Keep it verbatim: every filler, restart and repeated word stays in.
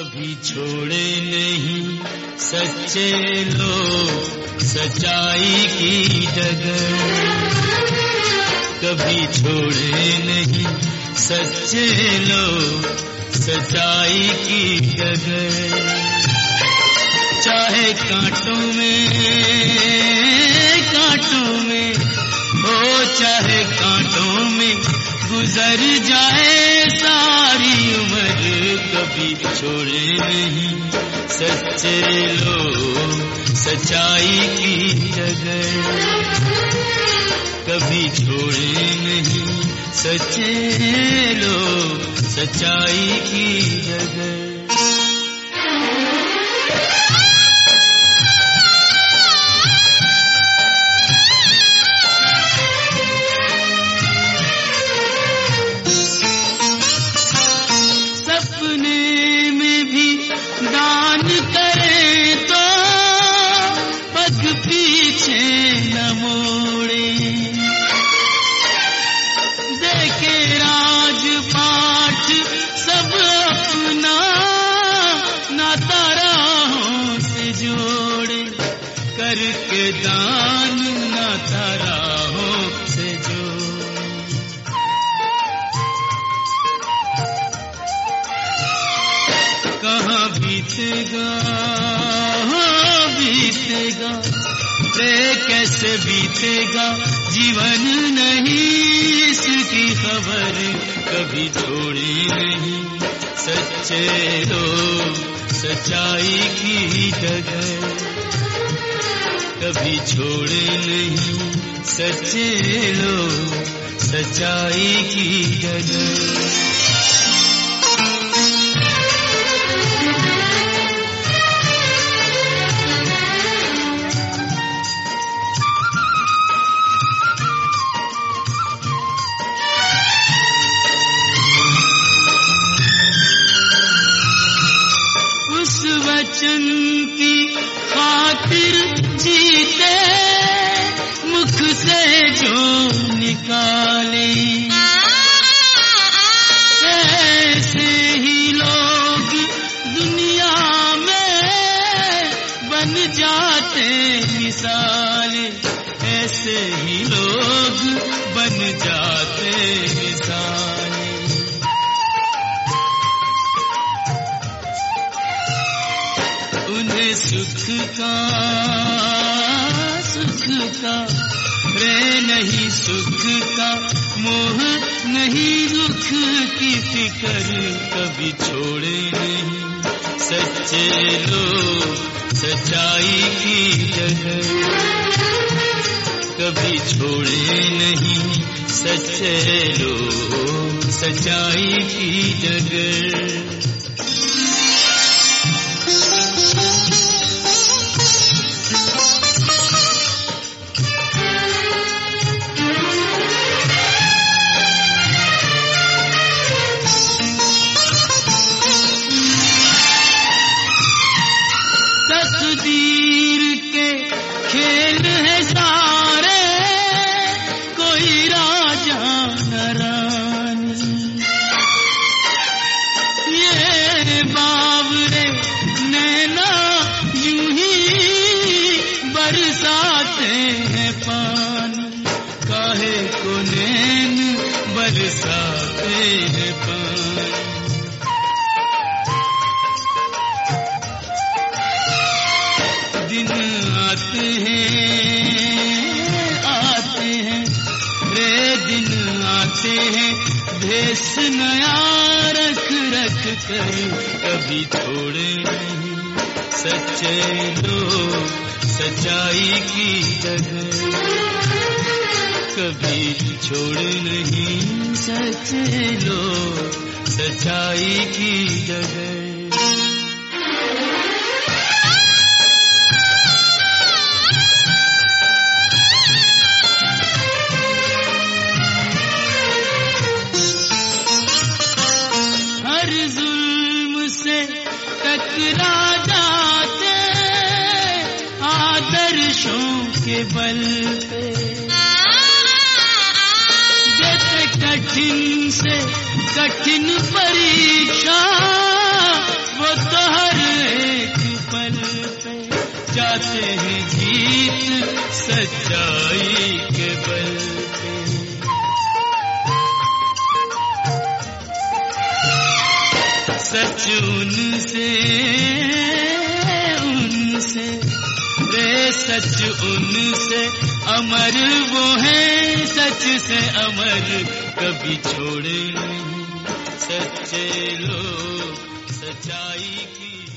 कभी छोड़े नहीं सच्चे लोग सच्चाई की डगर, कभी छोड़े नहीं सच्चे लोग सच्चाई की डगर। चाहे कांटों में कांटों में हो, चाहे कांटों में गुजर जाए सारी उम्र, कभी छोड़े नहीं सच्चे लोग सच्चाई की डगर, कभी छोड़े नहीं सच्चे लोग सच्चाई की डगर। करके दान नाता राहों से जोड़, कहाँ बीतेगा बीतेगा रे कैसे बीतेगा जीवन, नहीं इसकी खबर, कभी छोड़े नहीं सच्चे लोग सच्चाई की डगर, कभी छोड़े नहीं सच्चे लोग सच्चाई की डगर। उस वचन की खातिर जीते मुख से जो निकाले, ऐसे ही लोग दुनिया में बन जाते मिसाले, ऐसे ही लोग बन जाते मिसाले। उन्हें सुख का सुख का रे नहीं सुख का मोह, नहीं दुख की फिक्र, कभी छोड़े नहीं सच्चे लोग सच्चाई की डगर, कभी छोड़े नहीं सच्चे लोग सच्चाई की डगर। तकदीर के खेल है सारे, कोई राजा न रानी, ये बावरे नैना यूं ही बरसाते हैं पानी, काहे को नैन बरसाते हैं पानी। दिन आते हैं आते हैं रे दिन आते हैं, भेष नया रख रख कर, कभी छोड़े नहीं सच्चे लोग सच्चाई की डगर, कभी छोड़े नहीं सच्चे लोग सच्चाई की डगर। हर जुल्म से टकरा जाते आदर्शों के बल पे, देते कठिन से कठिन परीक्षा वो तो सच्चाई के बल पे। सच उनसे उनसे रे सच उनसे अमर वो है, सच से अमर कभी छोड़े नहीं सच्चे लोग सच्चाई की।